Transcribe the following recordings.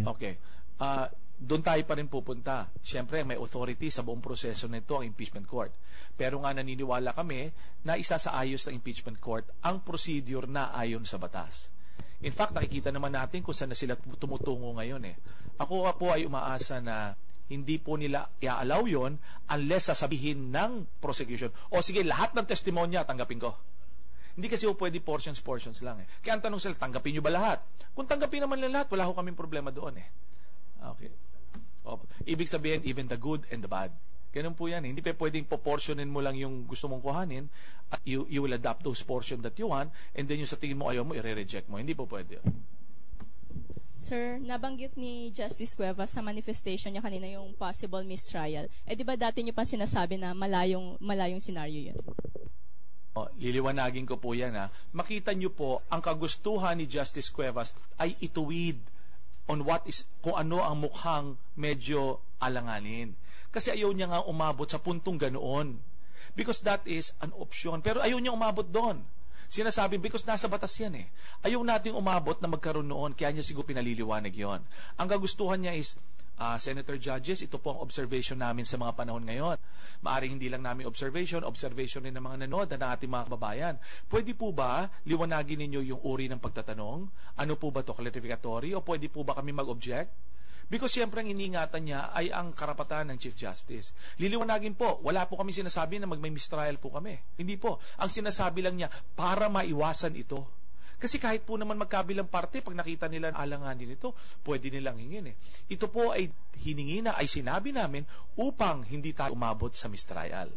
Okay. Doon tayo pa rin pupunta. Siyempre, may authority sa buong proseso nito ang impeachment court. Pero nga naniniwala kami na isa sa ayos ng impeachment court ang procedure na ayon sa batas. In fact, nakikita naman natin kung saan na sila tumutungo ngayon. Ako po ay umaasa na hindi po nila i-allow yon unless sasabihin ng prosecution, o sige, lahat ng testimonya tanggapin ko. Hindi kasi pwede portions lang. Kaya ang tanong sila, tanggapin nyo ba lahat? Kung tanggapin naman nila lahat, wala ho kaming problema doon. Okay. Ibig sabihin, even the good and the bad. Ganun po yan. Hindi pa pwedeng proportionin mo lang yung gusto mong kuhanin at you will adapt those portion that you want, and then yung sa tingin mo ayaw mo, i-reject mo. Hindi po pwede. Sir, nabanggit ni Justice Cuevas sa manifestation niya kanina yung possible mistrial. Di ba dati niyo pa sinasabi na malayong senaryo yun? Liliwanagin ko po yan. Makita niyo po, ang kagustuhan ni Justice Cuevas ay ituwid on kung ano ang mukhang medyo alanganin. Kasi ayaw niya nga umabot sa puntong ganoon. Because that is an option. Pero ayaw niya umabot doon. Sinasabi, because nasa batas yan Ayaw nating umabot na magkaroon noon, kaya niya siguro pinaliliwanag yon. Ang kagustuhan niya is, Senator Judges, ito po ang observation namin sa mga panahon ngayon. Maaring hindi lang namin observation rin ng mga nanood na ng ating mga kababayan. Pwede po ba liwanagin ninyo yung uri ng pagtatanong? Ano po ba to, clarificatory? O pwede po ba kami mag-object? Because siyempre ang iniingatan niya ay ang karapatan ng Chief Justice. Liliwanagin po, wala po kami sinasabi na may mistrial po kami. Hindi po. Ang sinasabi lang niya, para maiwasan ito. Kasi kahit po naman magkabilang parte, pag nakita nila alanganin ito, pwede nilang hingin Ito po ay hiningi na, ay sinabi namin upang hindi tayo umabot sa mistrial.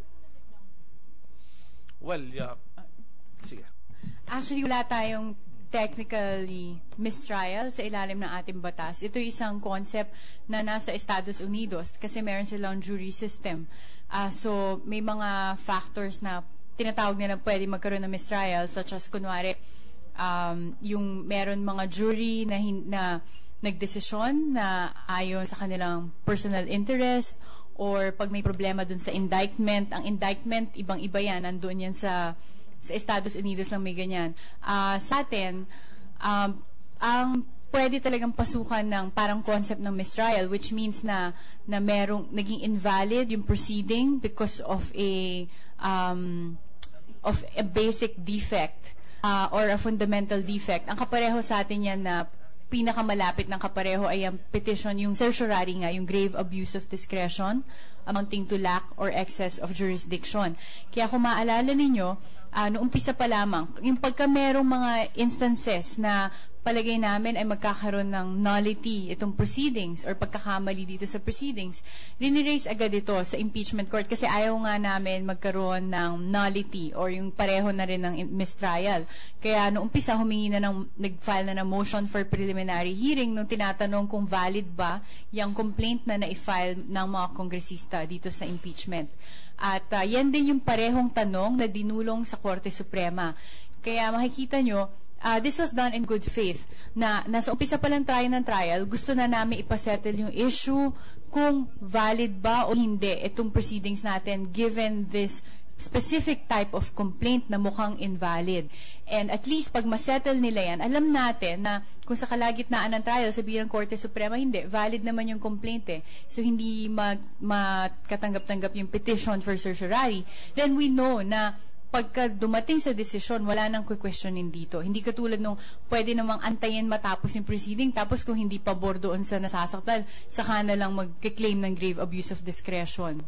Well, sige. Actually, wala tayong technically mistrial sa ilalim ng ating batas. Ito isang concept na nasa Estados Unidos kasi meron silang jury system. So, may mga factors na tinatawag nila pwede magkaroon ng mistrial, such as, kunwari, yung meron mga jury na nagdesisyon na ayon sa kanilang personal interest, or pag may problema dun sa indictment. Ang indictment, ibang-iba yan. Nandun yan sa Estados Unidos lang may ganyan. Sa atin, ang pwede talagang pasukan ng parang concept ng mistrial, which means na merong naging invalid yung proceeding because of a basic defect or a fundamental defect. Ang kapareho sa atin yan na pinakamalapit ng kapareho ay ang petition, yung certiorari nga, yung grave abuse of discretion amounting to lack or excess of jurisdiction. Kaya kung maalala ninyo, noong umpisa pa lamang, yung pagka merong mga instances na palagay namin ay magkakaroon ng nullity itong proceedings or pagkakamali dito sa proceedings, riniraise agad ito sa impeachment court kasi ayaw nga namin magkaroon ng nullity or yung pareho na rin ng mistrial. Kaya noong umpisa, nag-file na ng motion for preliminary hearing nung tinatanong kung valid ba yung complaint na na-file ng mga kongresista dito sa impeachment. At yan din yung parehong tanong na dinulong sa Korte Suprema. Kaya makikita nyo, this was done in good faith, na nasa umpisa pa lang tayo ng trial, gusto na namin ipasettle yung issue kung valid ba o hindi itong proceedings natin given this specific type of complaint na mukhang invalid. And at least pag masettle nila yan, alam natin na kung sa kalagitnaan ng trial, sabihin ng Korte Suprema, hindi, valid naman yung complaint So hindi makatanggap-tanggap yung petition for certiorari, then we know na pagka dumating sa desisyon, wala nang questionin dito. Hindi katulad nung pwede namang antayin matapos yung proceeding, tapos kung hindi pabor doon sa nasasaktan, saka na lang mag-claim ng grave abuse of discretion.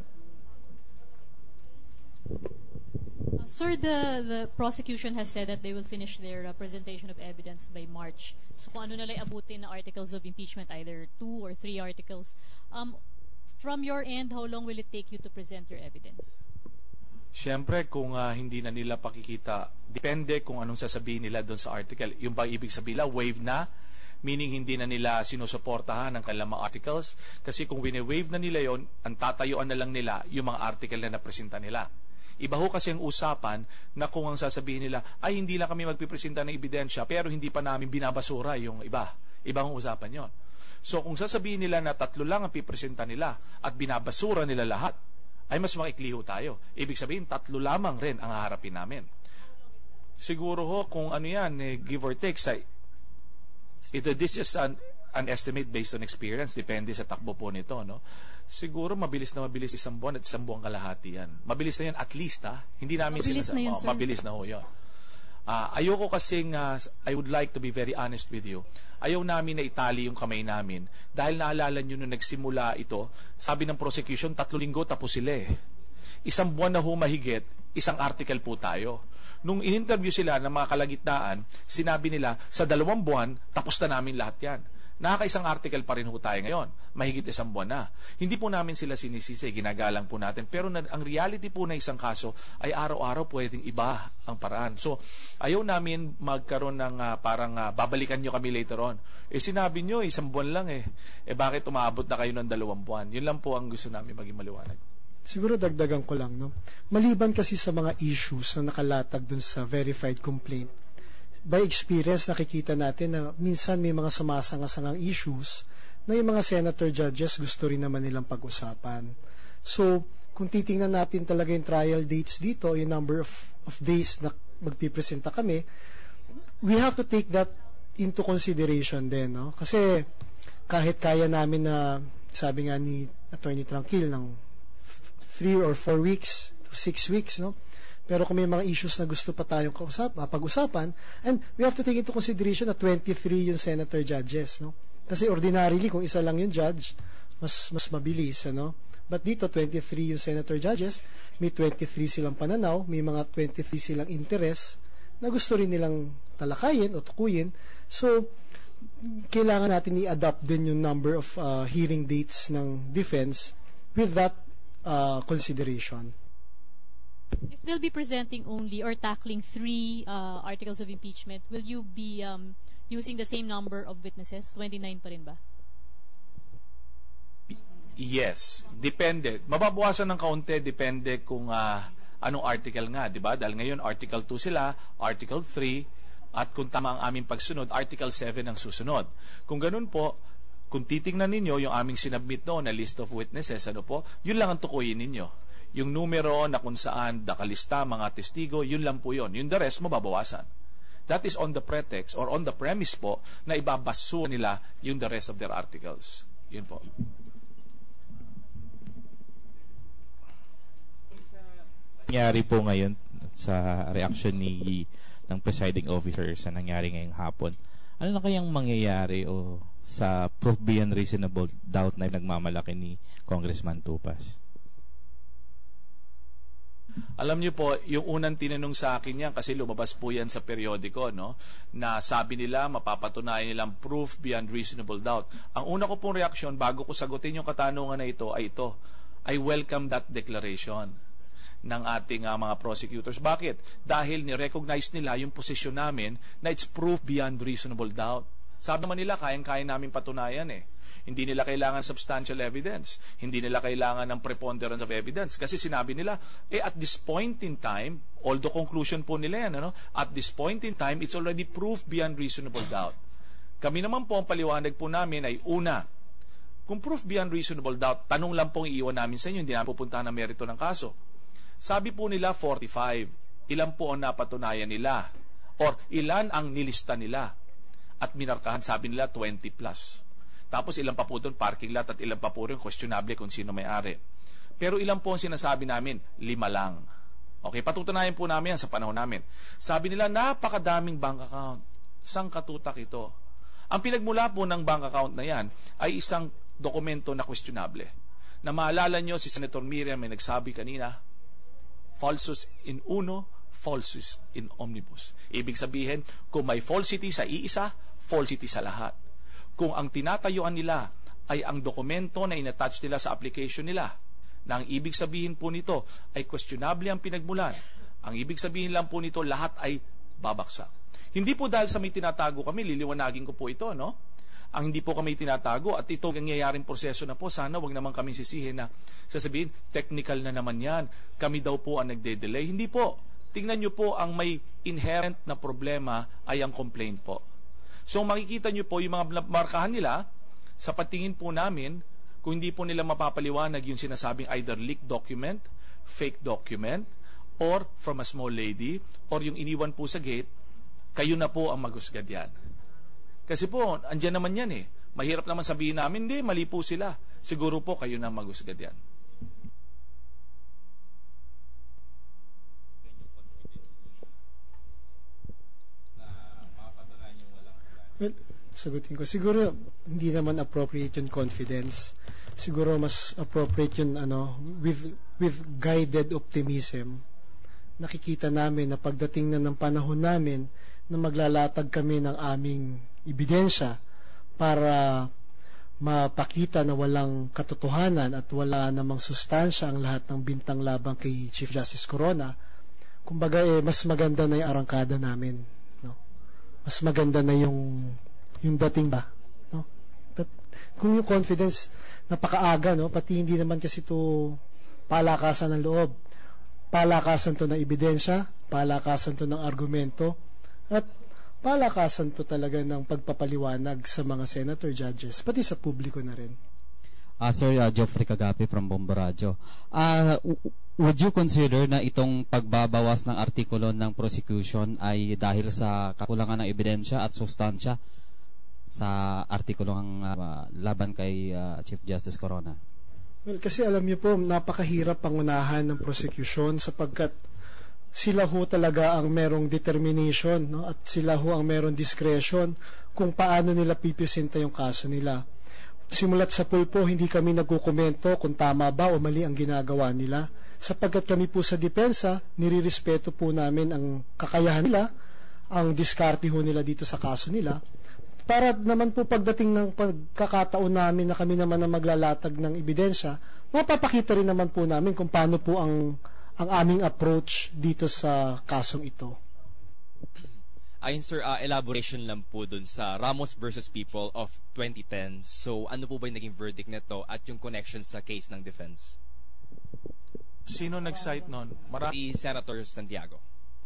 Sir, the prosecution has said that they will finish their presentation of evidence by March. So kung ano nala'y abutin na articles of impeachment, either 2 or 3 articles, from your end, how long will it take you to present your evidence? Siyempre, kung hindi na nila pakikita, depende kung anong sasabihin nila doon sa article. Yung ba ibig sabihin, waive na, meaning hindi na nila sinusuportahan ang kanilang mga articles. Kasi kung wine-waive na nila yon, ang tatayuan na lang nila yung mga article na napresenta nila. Iba ho kasi ang usapan na kung ang sasabihin nila, ay hindi lang kami magpipresenta ng ebidensya, pero hindi pa namin binabasura yung iba. Ibang usapan yon. So kung sasabihin nila na 3 lang ang pipresenta nila at binabasura nila lahat, ay mas maikli ho tayo. Ibig sabihin, 3 lamang rin ang haharapin namin. Siguro ho, kung ano yan, give or take, this is an estimate based on experience, depende sa takbo po nito, no? Siguro mabilis isang buwan at isang buwan kalahati yan. Mabilis na yan at least, ha? Hindi namin Mabilis na yun, sir. mabilis na ho yun. Ayoko kasing, I would like to be very honest with you, ayaw namin na itali yung kamay namin dahil naalala nyo nung nagsimula ito, sabi ng prosecution, 3 linggo tapos sila eh. Isang buwan na humahigit, isang article po tayo. Nung in-interview sila ng mga kalagitnaan, sinabi nila, sa 2 buwan, tapos na namin lahat yan. Nakakaisang article pa rin ho tayo ngayon. Mahigit 1 buwan na. Hindi po namin sila sinisisi, ginagalang po natin. Pero ang reality po na isang kaso ay araw-araw pwedeng iba ang paraan. So, ayaw namin magkaroon ng babalikan nyo kami later on. Sinabi nyo, 1 buwan lang eh. Bakit umaabot na kayo ng 2 buwan? Yun lang po ang gusto namin maging maliwanag. Siguro dagdagan ko lang, no? Maliban kasi sa mga issues na nakalatag dun sa verified complaint, by experience, nakikita natin na minsan may mga sumasangasangang issues na yung mga senator judges gusto rin naman nilang pag-usapan. So, kung titingnan natin talaga yung trial dates dito, yung number of days na magpipresenta kami, we have to take that into consideration din, no? Kasi kahit kaya namin na, sabi nga ni Attorney Tranquil, ng 3 or 4 weeks to 6 weeks, no? Pero kung may mga issues na gusto pa tayong pag-usapan, and we have to take into consideration na 23 yung senator judges, no? Kasi ordinarily, kung isa lang yung judge, mas mabilis, ano? But dito, 23 yung senator judges, may 23 silang pananaw, may mga 23 silang interest na gusto rin nilang talakayin o tukuyin. So, kailangan natin i-adapt din yung number of hearing dates ng defense with that consideration. If they'll be presenting only or tackling 3 articles of impeachment, will you be using the same number of witnesses? 29 pa rin ba? Yes. Depende. Mababawasan ng kaunti, depende kung anong article nga, di ba? Dahil ngayon, Article 2 sila, Article 3, at kung tama ang aming pagsunod, Article 7 ang susunod. Kung ganun po, kung titingnan ninyo yung aming sinabmit noon na list of witnesses, yun lang ang tukuyin ninyo. Yung numero na kung saan nakalista mga testigo, yun lang po yun. Yung the rest, mababawasan. That is on the pretext or on the premise po na ibabaso nila yung the rest of their articles. Yun po. Nangyari po ngayon sa reaction ng presiding officer sa nangyari ngayong hapon. Ano na kayang mangyayari o sa proof beyond reasonable doubt na nagmamalaki ni Congressman Tupas? Alam niyo po, yung unang tinanong sa akin yan, kasi lumabas po yan sa periodiko, no? Na sabi nila, mapapatunayan nilang proof beyond reasonable doubt. Ang una ko pong reaksyon, bago ko sagutin yung katanungan na ito, ay ito. I welcome that declaration ng ating mga prosecutors. Bakit? Dahil ni-recognize nila yung posisyon namin na it's proof beyond reasonable doubt. Sabi naman nila, kayang-kaya namin patunayan eh. Hindi nila kailangan substantial evidence. Hindi nila kailangan ng preponderance of evidence. Kasi sinabi nila, at this point in time, although conclusion po nila yan, at this point in time, it's already proof beyond reasonable doubt. Kami naman po, ang paliwanag po namin ay una, kung proof beyond reasonable doubt, tanong lang pong iiwan namin sa inyo, hindi namin pupuntahan ng merito ng kaso. Sabi po nila 45. Ilan po ang napatunayan nila? Or ilan ang nilista nila? At minarkahan, sabi nila 20 plus. Tapos ilan pa po doon parking lot at ilan pa po rin questionable kung sino may-ari. Pero ilan po ang sinasabi namin? 5 lang. Okay, patutunayan po namin yan sa panahon namin. Sabi nila, napakadaming bank account. Sang katutak ito? Ang pinagmula po ng bank account na yan ay isang dokumento na questionable. Na maalala nyo, si Senator Miriam may nagsabi kanina, falsus in uno, falsus in omnibus. Ibig sabihin, kung may falsity sa iisa, falsity sa lahat. Kung ang tinatayuan nila ay ang dokumento na inattach nila sa application nila, na ang ibig sabihin po nito ay questionable ang pinagmulan, ang ibig sabihin lang po nito lahat ay babaksak. Hindi po dahil sa may tinatago kami, liliwanagin ko po ito, no? Ang hindi po kami tinatago at ito ang nangyayaring proseso na po, sana wag naman kami sisihin na sasabihin, technical na naman yan, kami daw po ang nagde-delay. Hindi po. Tingnan nyo po, ang may inherent na problema ay ang complaint po. So makikita nyo po yung mga markahan nila, sa patingin po namin, kung hindi po nila mapapaliwanag yung sinasabing either leaked document, fake document, or from a small lady, or yung iniwan po sa gate, kayo na po ang maghusgad yan. Kasi po, andyan naman yan eh. Mahirap naman sabihin namin, hindi, mali po sila. Siguro po kayo na maghusga diyan. Well, sagutin ko. Siguro, hindi naman appropriate yung confidence. Siguro, mas appropriate yung, with guided optimism. Nakikita namin na pagdating na ng panahon namin na maglalatag kami ng aming ebidensya para mapakita na walang katotohanan at wala namang sustansya ang lahat ng bintang labang kay Chief Justice Corona, kumbaga mas maganda na yung arangkada namin, no? Mas maganda na yung dating ba, no? But kung yung confidence napakaaga, no, pati hindi naman kasi to palakasan ng loob, palakasan to ng ebidensya, palakasan to ng argumento, at palakasan to talaga ng pagpapaliwanag sa mga senator, judges, pati sa publiko na rin. Sir, Geoffrey Cagapi from Bombo Radio. Would you consider na itong pagbabawas ng artikulo ng prosecution ay dahil sa kakulangan ng ebidensya at sustansya sa artikulo ng laban kay Chief Justice Corona? Well, kasi alam niyo po, napakahirap pangunahan ng prosecution sapagkat sila ho talaga ang merong determination, no? At sila ho ang merong discretion kung paano nila pipresenta yung kaso nila. Simulat sa pulpo, hindi kami nagkukomento kung tama ba o mali ang ginagawa nila. Sapagkat kami po sa depensa, nirirespeto po namin ang kakayahan nila, ang diskarte ho nila dito sa kaso nila. Para naman po pagdating ng pagkakataon namin na kami naman ang maglalatag ng ebidensya, mapapakita rin naman po namin kung paano po ang aming approach dito sa kasong ito. Ayun sir, elaboration lang po dun sa Ramos versus People of 2010. So ano po ba yung naging verdict nito at yung connection sa case ng defense? Sino nag-cite nun? Si Senator Santiago.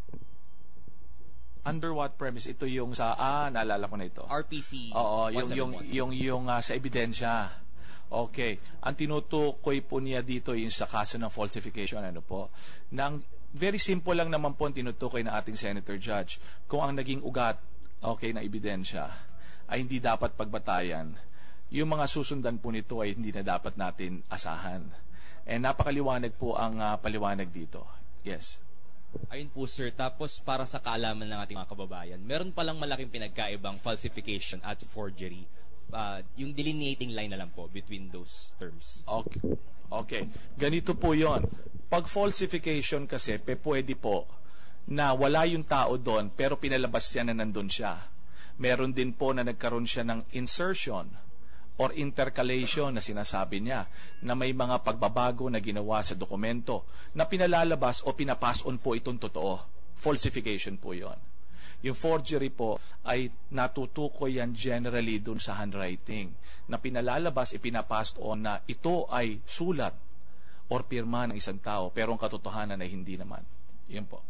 Under what premise? Ito yung sa, naalala ko na ito. RPC. Oo, 171. yung sa ebidensya. Okay. Ang tinutukoy po niya dito yung sa kaso ng falsification, ano po? Nang very simple lang naman po ang tinutukoy ng ating Senator Judge. Kung ang naging ugat, okay, na ebidensya ay hindi dapat pagbatayan, yung mga susundan po nito ay hindi na dapat natin asahan. And napakaliwanag po ang paliwanag dito. Yes. Ayun po sir, tapos para sa kaalaman ng ating mga kababayan, meron palang malaking pinagkaibang falsification at forgery. Yung delineating line na lang po between those terms. Okay. Ganito po yon. Pag falsification kasi, pwede po na wala yung tao doon pero pinalabas niya na nandun siya. Meron din po na nagkaroon siya ng insertion or intercalation na sinasabi niya na may mga pagbabago na ginawa sa dokumento na pinalalabas o pinapass on po itong totoo. Falsification po yon. Yung forgery po ay natutukoy yan generally dun sa handwriting na pinalalabas, ipinapass on na ito ay sulat or pirma ng isang tao pero ang katotohanan ay hindi naman. Yan po.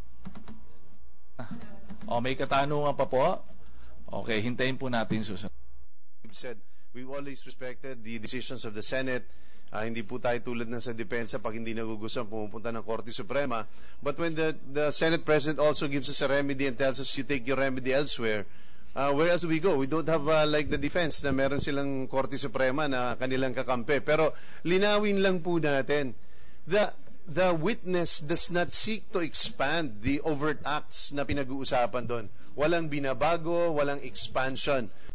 May katanungan pa po? Okay, hintayin po natin susunod. Said, we've always respected the decisions of the Senate. Hindi po tayo tulad ng sa depensa pag hindi nagugustuhan pumupunta ng Korte Suprema. But when the Senate President also gives us a remedy and tells us you take your remedy elsewhere, where else do we go? We don't have like the defense na meron silang Korte Suprema na kanilang kakampi. Pero linawin lang po natin, the witness does not seek to expand the overt acts na pinag-uusapan doon. Walang binabago, walang expansion.